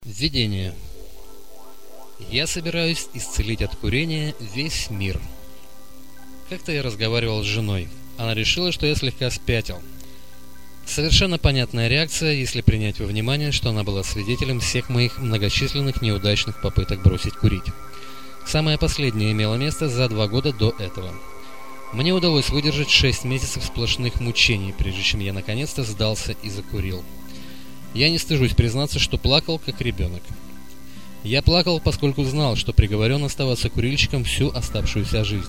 Введение. Я собираюсь исцелить от курения весь мир. Как-то я разговаривал с женой. Она решила, что я слегка спятил. Совершенно понятная реакция, если принять во внимание, что она была свидетелем всех моих многочисленных неудачных попыток бросить курить. Самое последнее имело место за 2 года до этого. Мне удалось выдержать 6 месяцев сплошных мучений, прежде чем я наконец-то сдался и закурил. Я не стыжусь признаться, что плакал, как ребенок. Я плакал, поскольку знал, что приговорен оставаться курильщиком всю оставшуюся жизнь.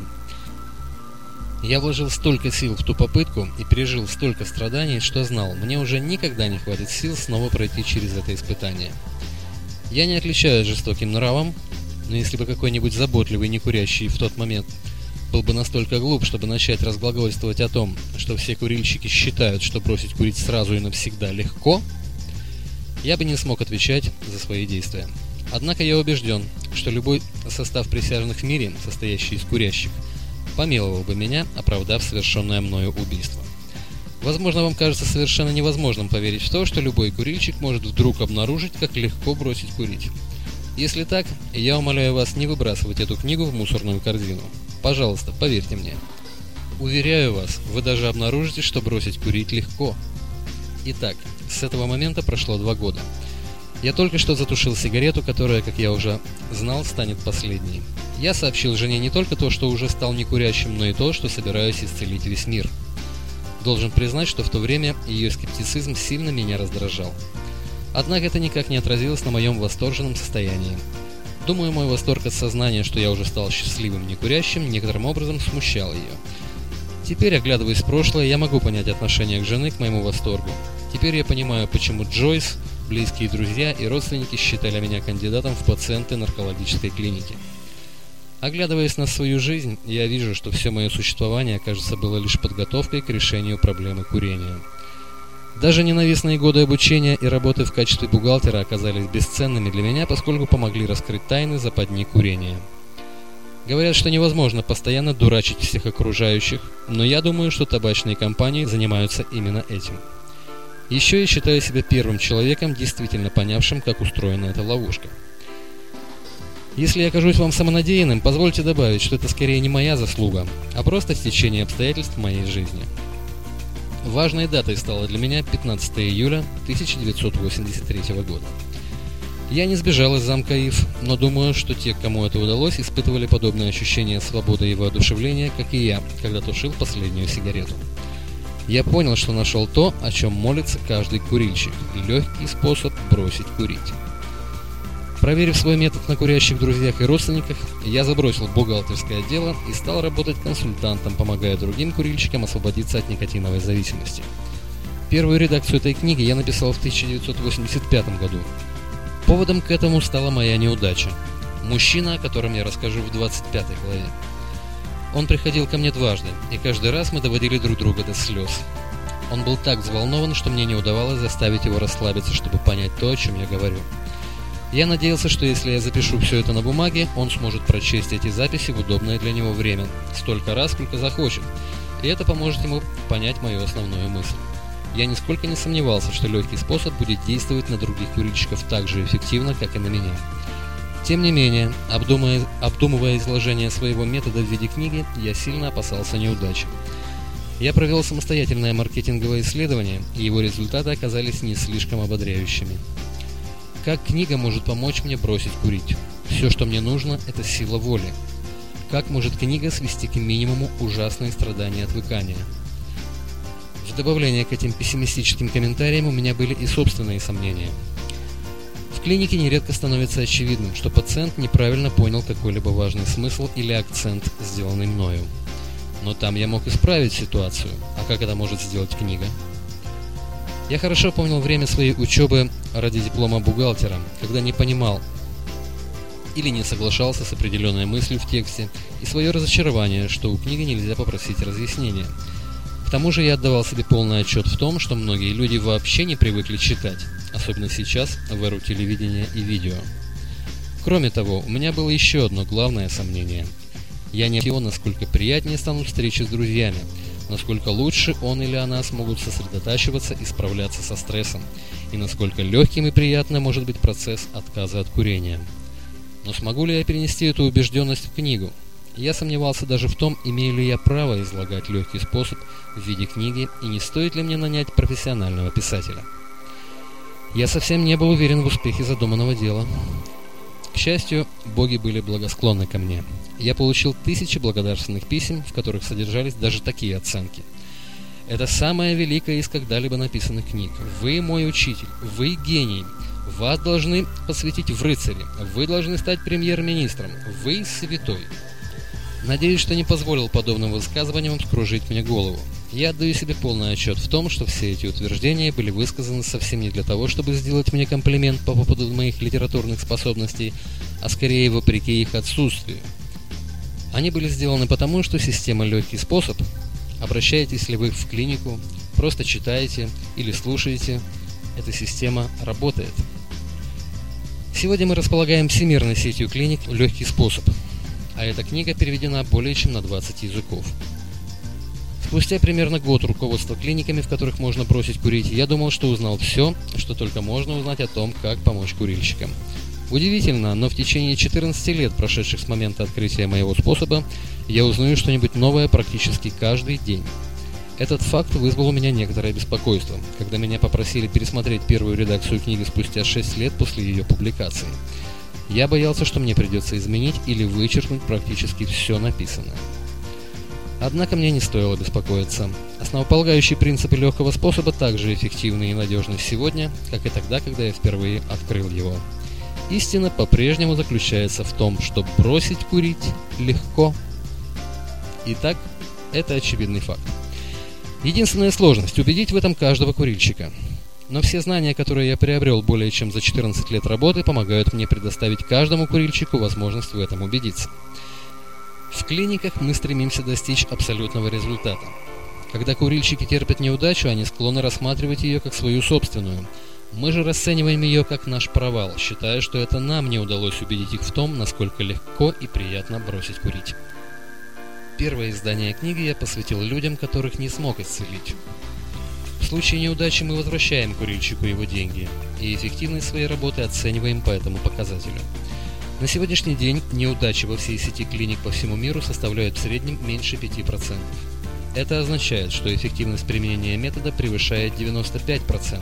Я вложил столько сил в ту попытку и пережил столько страданий, что знал, мне уже никогда не хватит сил снова пройти через это испытание. Я не отличаюсь жестоким нравом, но если бы какой-нибудь заботливый некурящий в тот момент был бы настолько глуп, чтобы начать разглагольствовать о том, что все курильщики считают, что бросить курить сразу и навсегда легко, я бы не смог отвечать за свои действия. Однако я убежден, что любой состав присяжных в мире, состоящий из курящих, помиловал бы меня, оправдав совершенное мною убийство. Возможно, вам кажется совершенно невозможным поверить в то, что любой курильщик может вдруг обнаружить, как легко бросить курить. Если так, я умоляю вас не выбрасывать эту книгу в мусорную корзину. Пожалуйста, поверьте мне. Уверяю вас, вы даже обнаружите, что бросить курить легко. Итак, с этого момента прошло 2 года. Я только что затушил сигарету, которая, как я уже знал, станет последней. Я сообщил жене не только то, что уже стал некурящим, но и то, что собираюсь исцелить весь мир. Должен признать, что в то время ее скептицизм сильно меня раздражал. Однако это никак не отразилось на моем восторженном состоянии. Думаю, мой восторг от сознания, что я уже стал счастливым некурящим, некоторым образом смущал ее. Теперь, оглядываясь в прошлое, я могу понять отношение к жены к моему восторгу. Теперь я понимаю, почему Джойс, близкие друзья и родственники считали меня кандидатом в пациенты наркологической клиники. Оглядываясь на свою жизнь, я вижу, что все мое существование, кажется, было лишь подготовкой к решению проблемы курения. Даже ненавистные годы обучения и работы в качестве бухгалтера оказались бесценными для меня, поскольку помогли раскрыть тайны западни курения. Говорят, что невозможно постоянно дурачить всех окружающих, но я думаю, что табачные компании занимаются именно этим. Еще я считаю себя первым человеком, действительно понявшим, как устроена эта ловушка. Если я окажусь вам самонадеянным, позвольте добавить, что это скорее не моя заслуга, а просто стечение обстоятельств в моей жизни. Важной датой стало для меня 15 июля 1983 года. Я не сбежал из замка Ив, но думаю, что те, кому это удалось, испытывали подобное ощущение свободы и воодушевления, как и я, когда тушил последнюю сигарету. Я понял, что нашел то, о чем молится каждый курильщик – легкий способ бросить курить. Проверив свой метод на курящих друзьях и родственниках, я забросил бухгалтерское дело и стал работать консультантом, помогая другим курильщикам освободиться от никотиновой зависимости. Первую редакцию этой книги я написал в 1985 году. Поводом к этому стала моя неудача. Мужчина, о котором я расскажу в 25 главе. Он приходил ко мне дважды, и каждый раз мы доводили друг друга до слез. Он был так взволнован, что мне не удавалось заставить его расслабиться, чтобы понять то, о чем я говорю. Я надеялся, что если я запишу все это на бумаге, он сможет прочесть эти записи в удобное для него время, столько раз, сколько захочет, и это поможет ему понять мою основную мысль. Я нисколько не сомневался, что легкий способ будет действовать на других курильщиков так же эффективно, как и на меня. Тем не менее, обдумывая изложение своего метода в виде книги, я сильно опасался неудачи. Я провел самостоятельное маркетинговое исследование, и его результаты оказались не слишком ободряющими. Как книга может помочь мне бросить курить? Все, что мне нужно, это сила воли. Как может книга свести к минимуму ужасные страдания отвыкания? В добавление к этим пессимистическим комментариям у меня были и собственные сомнения. В клинике нередко становится очевидным, что пациент неправильно понял какой-либо важный смысл или акцент, сделанный мною. Но там я мог исправить ситуацию, а как это может сделать книга? Я хорошо помнил время своей учебы ради диплома бухгалтера, когда не понимал или не соглашался с определенной мыслью в тексте, и свое разочарование, что у книги нельзя попросить разъяснения. К тому же я отдавал себе полный отчет в том, что многие люди вообще не привыкли читать, особенно сейчас, в эру телевидения и видео. Кроме того, у меня было еще одно главное сомнение. Я не знал, насколько приятнее станут встречи с друзьями, насколько лучше он или она смогут сосредотачиваться и справляться со стрессом, и насколько легким и приятным может быть процесс отказа от курения. Но смогу ли я перенести эту убежденность в книгу? Я сомневался даже в том, имею ли я право излагать легкий способ в виде книги и не стоит ли мне нанять профессионального писателя. Я совсем не был уверен в успехе задуманного дела. К счастью, боги были благосклонны ко мне. Я получил тысячи благодарственных писем, в которых содержались даже такие оценки. Это самая великая из когда-либо написанных книг. Вы мой учитель, вы гений. Вас должны посвятить в рыцари. Вы должны стать премьер-министром. Вы святой. Надеюсь, что не позволил подобным высказываниям вскружить мне голову. Я отдаю себе полный отчет в том, что все эти утверждения были высказаны совсем не для того, чтобы сделать мне комплимент по поводу моих литературных способностей, а скорее вопреки их отсутствию. Они были сделаны потому, что система «Легкий способ», обращаетесь ли вы в клинику, просто читаете или слушаете, эта система работает. Сегодня мы располагаем всемирной сетью клиник «Легкий способ», а эта книга переведена более чем на 20 языков. Спустя примерно год руководства клиниками, в которых можно бросить курить, я думал, что узнал все, что только можно узнать о том, как помочь курильщикам. Удивительно, но в течение 14 лет, прошедших с момента открытия моего способа, я узнаю что-нибудь новое практически каждый день. Этот факт вызвал у меня некоторое беспокойство, когда меня попросили пересмотреть первую редакцию книги спустя 6 лет после ее публикации. Я боялся, что мне придется изменить или вычеркнуть практически все написанное. Однако мне не стоило беспокоиться. Основополагающие принципы легкого способа также эффективны и надежны сегодня, как и тогда, когда я впервые открыл его. Истина по-прежнему заключается в том, что бросить курить легко. Итак, это очевидный факт. Единственная сложность – убедить в этом каждого курильщика. Но все знания, которые я приобрел более чем за 14 лет работы, помогают мне предоставить каждому курильщику возможность в этом убедиться. В клиниках мы стремимся достичь абсолютного результата. Когда курильщики терпят неудачу, они склонны рассматривать ее как свою собственную. Мы же расцениваем ее как наш провал, считая, что это нам не удалось убедить их в том, насколько легко и приятно бросить курить. Первое издание книги я посвятил людям, которых не смог исцелить. В случае неудачи мы возвращаем курильщику его деньги, и эффективность своей работы оцениваем по этому показателю. На сегодняшний день неудачи во всей сети клиник по всему миру составляют в среднем меньше 5%. Это означает, что эффективность применения метода превышает 95%.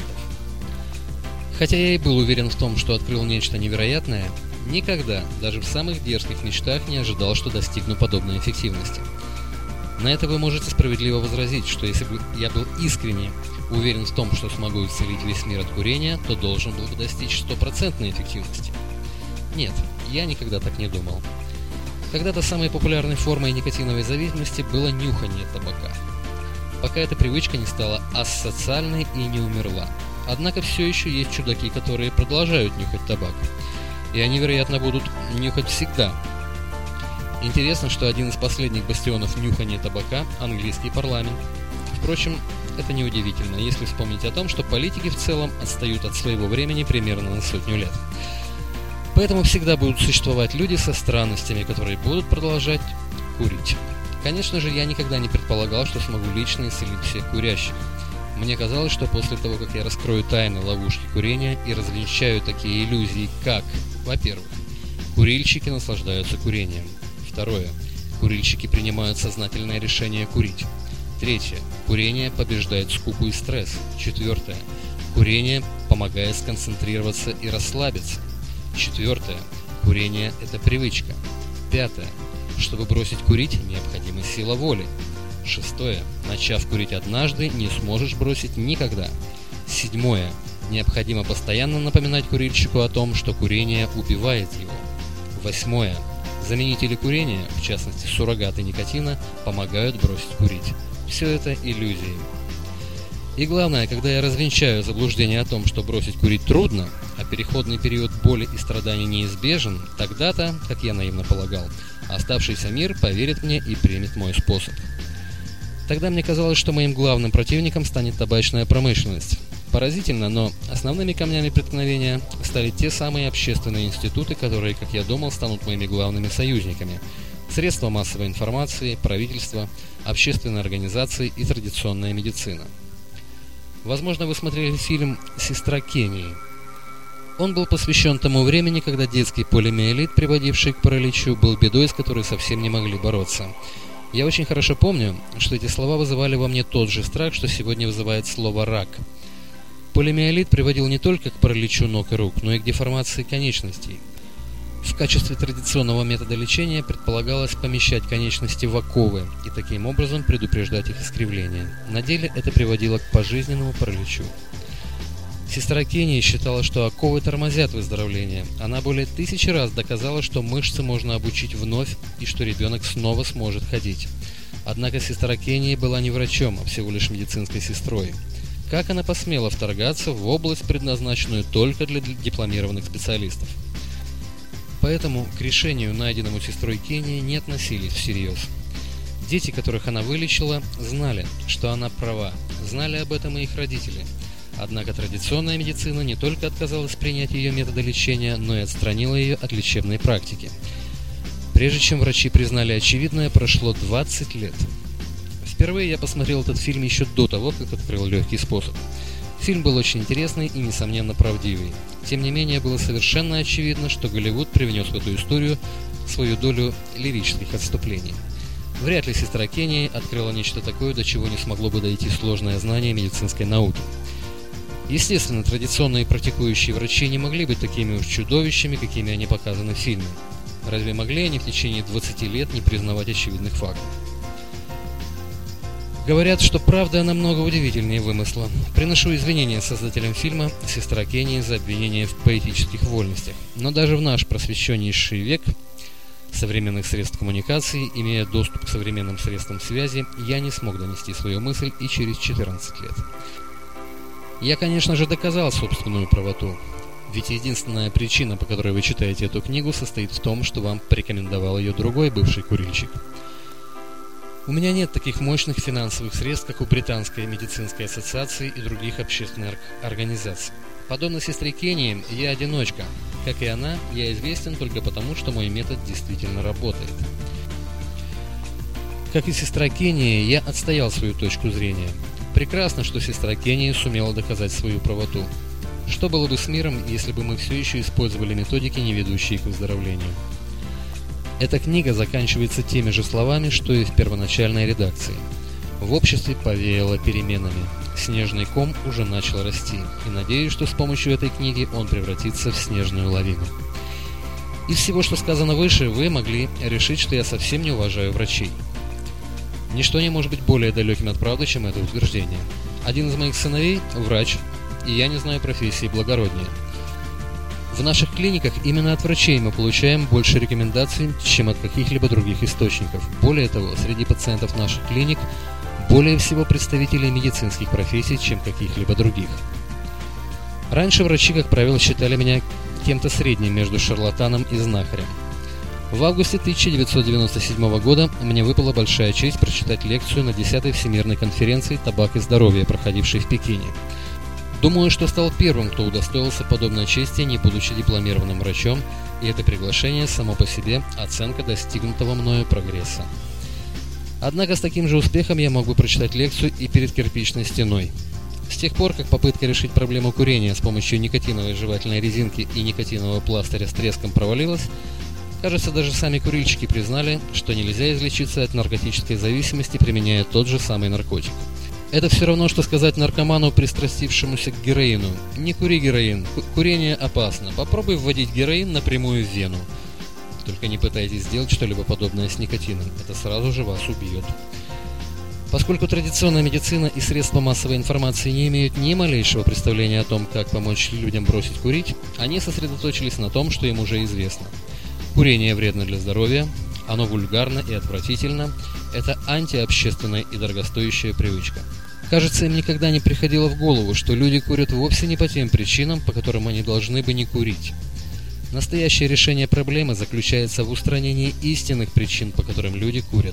Хотя я и был уверен в том, что открыл нечто невероятное, никогда, даже в самых дерзких мечтах, не ожидал, что достигну подобной эффективности. На это вы можете справедливо возразить, что если бы я был искренне уверен в том, что смогу исцелить весь мир от курения, то должен был бы достичь 100% эффективности. Нет, я никогда так не думал. Когда-то самой популярной формой никотиновой зависимости было нюхание табака, пока эта привычка не стала асоциальной и не умерла. Однако все еще есть чудаки, которые продолжают нюхать табак, и они, вероятно, будут нюхать всегда. Интересно, что один из последних бастионов нюхания табака – английский парламент. Впрочем, это неудивительно, если вспомнить о том, что политики в целом отстают от своего времени примерно на 100 лет. Поэтому всегда будут существовать люди со странностями, которые будут продолжать курить. Конечно же, я никогда не предполагал, что смогу лично исцелить всех курящих. Мне казалось, что после того, как я раскрою тайны ловушки курения и развенчаю такие иллюзии, как, во-первых, курильщики наслаждаются курением. Второе. Курильщики принимают сознательное решение курить. Третье. Курение побеждает скуку и стресс. Четвертое. Курение помогает сконцентрироваться и расслабиться. Четвертое. Курение – это привычка. Пятое. Чтобы бросить курить, необходима сила воли. Шестое. Начав курить однажды, не сможешь бросить никогда. Седьмое. Необходимо постоянно напоминать курильщику о том, что курение убивает его. Восьмое. Заменители курения, в частности суррогаты никотина, помогают бросить курить. Все это иллюзии. И главное, когда я развенчаю заблуждение о том, что бросить курить трудно, а переходный период боли и страданий неизбежен, тогда-то, как я наивно полагал, оставшийся мир поверит мне и примет мой способ. Тогда мне казалось, что моим главным противником станет табачная промышленность. Поразительно, но основными камнями преткновения стали те самые общественные институты, которые, как я думал, станут моими главными союзниками. Средства массовой информации, правительство, общественные организации и традиционная медицина. Возможно, вы смотрели фильм «Сестра Кении». Он был посвящен тому времени, когда детский полимиелит, приводивший к параличу, был бедой, с которой совсем не могли бороться. Я очень хорошо помню, что эти слова вызывали во мне тот же страх, что сегодня вызывает слово «рак». Полимиелит приводил не только к параличу ног и рук, но и к деформации конечностей. В качестве традиционного метода лечения предполагалось помещать конечности в оковы и таким образом предупреждать их искривление. На деле это приводило к пожизненному параличу. Сестра Кении считала, что оковы тормозят выздоровление. Она более 1000 раз доказала, что мышцы можно обучить вновь и что ребенок снова сможет ходить. Однако сестра Кении была не врачом, а всего лишь медицинской сестрой. Как она посмела вторгаться в область, предназначенную только для дипломированных специалистов? Поэтому к решению, найденному сестрой Кении, не относились всерьез. Дети, которых она вылечила, знали, что она права, знали об этом и их родители. Однако традиционная медицина не только отказалась принять ее методы лечения, но и отстранила ее от лечебной практики. Прежде чем врачи признали очевидное, прошло 20 лет. Впервые я посмотрел этот фильм еще до того, как открыл «Легкий способ». Фильм был очень интересный и, несомненно, правдивый. Тем не менее, было совершенно очевидно, что Голливуд привнес в эту историю свою долю лирических отступлений. Вряд ли сестра Кении открыла нечто такое, до чего не смогло бы дойти сложное знание медицинской науки. Естественно, традиционные практикующие врачи не могли быть такими уж чудовищами, какими они показаны в фильме. Разве могли они в течение 20 лет не признавать очевидных фактов? Говорят, что правда намного удивительнее вымысла. Приношу извинения создателям фильма «Сестра Кении» за обвинение в поэтических вольностях. Но даже в наш просвещеннейший век современных средств коммуникации, имея доступ к современным средствам связи, я не смог донести свою мысль и через 14 лет. Я, конечно же, доказал собственную правоту. Ведь единственная причина, по которой вы читаете эту книгу, состоит в том, что вам порекомендовал ее другой бывший курильщик. У меня нет таких мощных финансовых средств, как у Британской медицинской ассоциации и других общественных организаций. Подобно сестре Кении, я одиночка. Как и она, я известен только потому, что мой метод действительно работает. Как и сестра Кении, я отстоял свою точку зрения. Прекрасно, что сестра Кении сумела доказать свою правоту. Что было бы с миром, если бы мы все еще использовали методики, не ведущие к выздоровлению? Эта книга заканчивается теми же словами, что и в первоначальной редакции. В обществе повеяло переменами. Снежный ком уже начал расти, и надеюсь, что с помощью этой книги он превратится в снежную лавину. Из всего, что сказано выше, вы могли решить, что я совсем не уважаю врачей. Ничто не может быть более далеким от правды, чем это утверждение. Один из моих сыновей – врач, и я не знаю профессии благороднее. В наших клиниках именно от врачей мы получаем больше рекомендаций, чем от каких-либо других источников. Более того, среди пациентов наших клиник более всего представителей медицинских профессий, чем каких-либо других. Раньше врачи, как правило, считали меня кем-то средним между шарлатаном и знахарем. В августе 1997 года мне выпала большая честь прочитать лекцию на 10-й Всемирной конференции «Табак и здоровье», проходившей в Пекине. Думаю, что стал первым, кто удостоился подобной чести, не будучи дипломированным врачом, и это приглашение само по себе оценка достигнутого мною прогресса. Однако с таким же успехом я мог бы прочитать лекцию и перед кирпичной стеной. С тех пор, как попытка решить проблему курения с помощью никотиновой жевательной резинки и никотинового пластыря с треском провалилась, кажется, даже сами курильщики признали, что нельзя излечиться от наркотической зависимости, применяя тот же самый наркотик. Это все равно, что сказать наркоману, пристрастившемуся к героину: не кури героин, курение опасно, попробуй вводить героин напрямую в вену. Только не пытайтесь сделать что-либо подобное с никотином, это сразу же вас убьет. Поскольку традиционная медицина и средства массовой информации не имеют ни малейшего представления о том, как помочь людям бросить курить, они сосредоточились на том, что им уже известно. Курение вредно для здоровья, оно вульгарно и отвратительно, это антиобщественная и дорогостоящая привычка. Кажется, им никогда не приходило в голову, что люди курят вовсе не по тем причинам, по которым они должны бы не курить. Настоящее решение проблемы заключается в устранении истинных причин, по которым люди курят.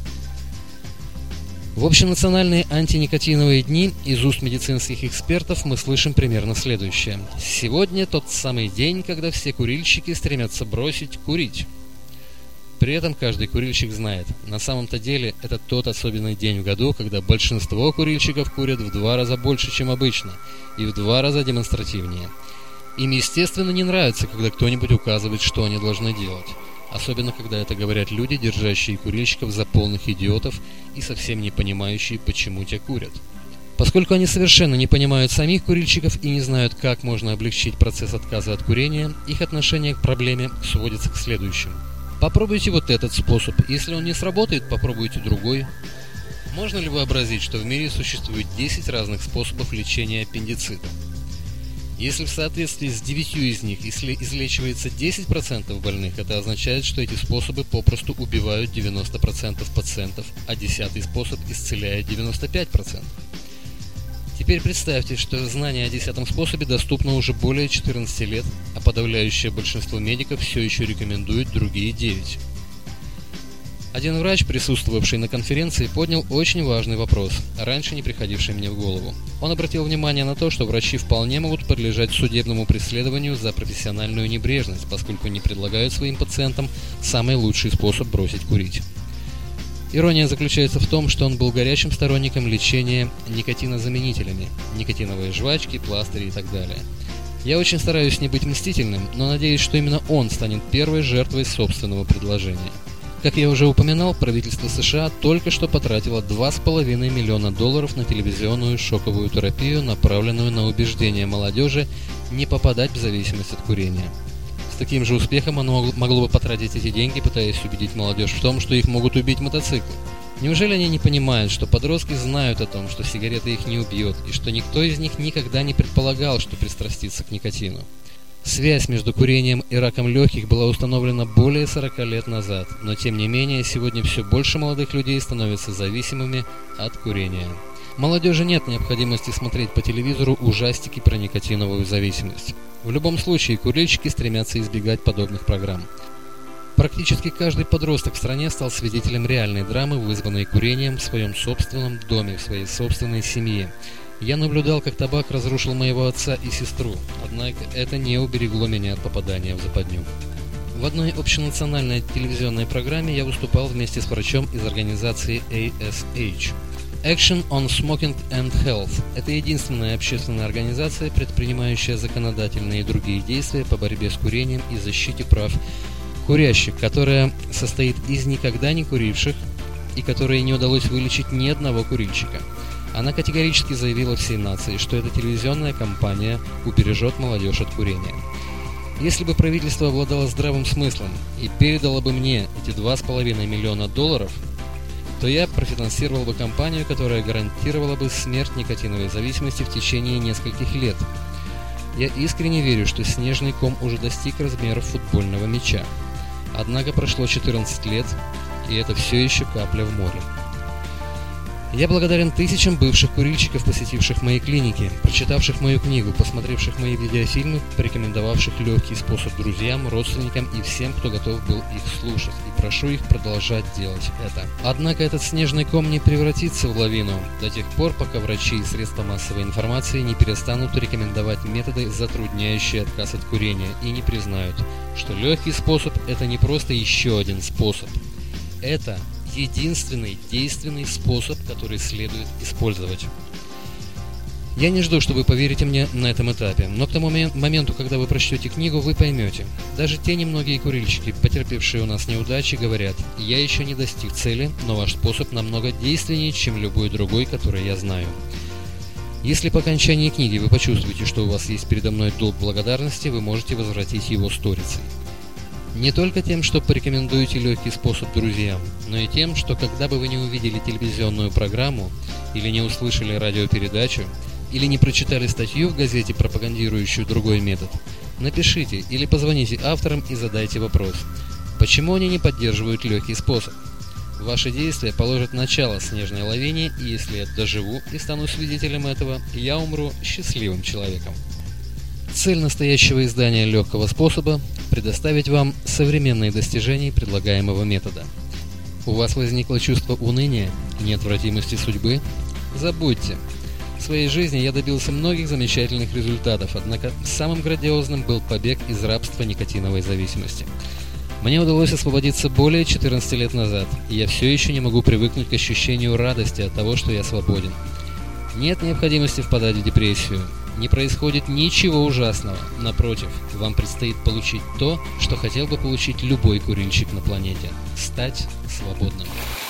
В общенациональные антиникотиновые дни из уст медицинских экспертов мы слышим примерно следующее: сегодня тот самый день, когда все курильщики стремятся бросить курить. При этом каждый курильщик знает, на самом-то деле это тот особенный день в году, когда большинство курильщиков курят в 2 раза больше, чем обычно, и в 2 раза демонстративнее. Им, естественно, не нравится, когда кто-нибудь указывает, что они должны делать. Особенно, когда это говорят люди, держащие курильщиков за полных идиотов и совсем не понимающие, почему те курят. Поскольку они совершенно не понимают самих курильщиков и не знают, как можно облегчить процесс отказа от курения, их отношение к проблеме сводится к следующему. Попробуйте вот этот способ. Если он не сработает, попробуйте другой. Можно ли вообразить, что в мире существует 10 разных способов лечения аппендицита? Если в соответствии с 9 из них излечивается 10% больных, это означает, что эти способы попросту убивают 90% пациентов, а 10-й способ исцеляет 95%. Теперь представьте, что знание о 10-м способе доступно уже более 14 лет, а подавляющее большинство медиков все еще рекомендует другие 9. Один врач, присутствовавший на конференции, поднял очень важный вопрос, раньше не приходивший мне в голову. Он обратил внимание на то, что врачи вполне могут подлежать судебному преследованию за профессиональную небрежность, поскольку не предлагают своим пациентам самый лучший способ бросить курить. Ирония заключается в том, что он был горячим сторонником лечения никотинозаменителями, никотиновые жвачки, пластыри и так далее. Я очень стараюсь не быть мстительным, но надеюсь, что именно он станет первой жертвой собственного предложения. Как я уже упоминал, правительство США только что потратило $2,5 миллиона на телевизионную шоковую терапию, направленную на убеждение молодежи не попадать в зависимость от курения. С таким же успехом оно могло бы потратить эти деньги, пытаясь убедить молодежь в том, что их могут убить мотоциклы. Неужели они не понимают, что подростки знают о том, что сигарета их не убьет, и что никто из них никогда не предполагал, что пристрастится к никотину? Связь между курением и раком легких была установлена более 40 лет назад, но тем не менее сегодня все больше молодых людей становятся зависимыми от курения. Молодежи нет необходимости смотреть по телевизору ужастики про никотиновую зависимость. В любом случае, курильщики стремятся избегать подобных программ. Практически каждый подросток в стране стал свидетелем реальной драмы, вызванной курением в своем собственном доме, в своей собственной семье. Я наблюдал, как табак разрушил моего отца и сестру, однако это не уберегло меня от попадания в западню. В одной общенациональной телевизионной программе я выступал вместе с врачом из организации ASH. Action on Smoking and Health – это единственная общественная организация, предпринимающая законодательные и другие действия по борьбе с курением и защите прав курящих, которая состоит из никогда не куривших и которой не удалось вылечить ни одного курильщика. Она категорически заявила всей нации, что эта телевизионная кампания убережет молодежь от курения. Если бы правительство обладало здравым смыслом и передало бы мне эти $2,5 миллиона, то я профинансировал бы кампанию, которая гарантировала бы смерть никотиновой зависимости в течение нескольких лет. Я искренне верю, что снежный ком уже достиг размеров футбольного мяча. Однако прошло 14 лет, и это все еще капля в море. Я благодарен тысячам бывших курильщиков, посетивших мои клиники, прочитавших мою книгу, посмотревших мои видеофильмы, порекомендовавших легкий способ друзьям, родственникам и всем, кто готов был их слушать, и прошу их продолжать делать это. Однако этот снежный ком не превратится в лавину до тех пор, пока врачи и средства массовой информации не перестанут рекомендовать методы, затрудняющие отказ от курения, и не признают, что легкий способ – это не просто еще один способ. Это единственный действенный способ, который следует использовать. Я не жду, что вы поверите мне на этом этапе, но к тому моменту, когда вы прочтете книгу, вы поймете. Даже те немногие курильщики, потерпевшие у нас неудачи, говорят: «Я еще не достиг цели, но ваш способ намного действеннее, чем любой другой, который я знаю». Если по окончании книги вы почувствуете, что у вас есть передо мной долг благодарности, вы можете возвратить его сторицей. Не только тем, что порекомендуете легкий способ друзьям, но и тем, что когда бы вы не увидели телевизионную программу, или не услышали радиопередачу, или не прочитали статью в газете, пропагандирующую другой метод, напишите или позвоните авторам и задайте вопрос: почему они не поддерживают легкий способ? Ваши действия положат начало снежной лавине, и если я доживу и стану свидетелем этого, я умру счастливым человеком. Цель настоящего издания легкого способа – предоставить вам современные достижения предлагаемого метода. У вас возникло чувство уныния и неотвратимости судьбы? Забудьте. В своей жизни я добился многих замечательных результатов, однако самым грандиозным был побег из рабства никотиновой зависимости. Мне удалось освободиться более 14 лет назад, и я все еще не могу привыкнуть к ощущению радости от того, что я свободен. Нет необходимости впадать в депрессию. Не происходит ничего ужасного. Напротив, вам предстоит получить то, что хотел бы получить любой курильщик на планете – стать свободным.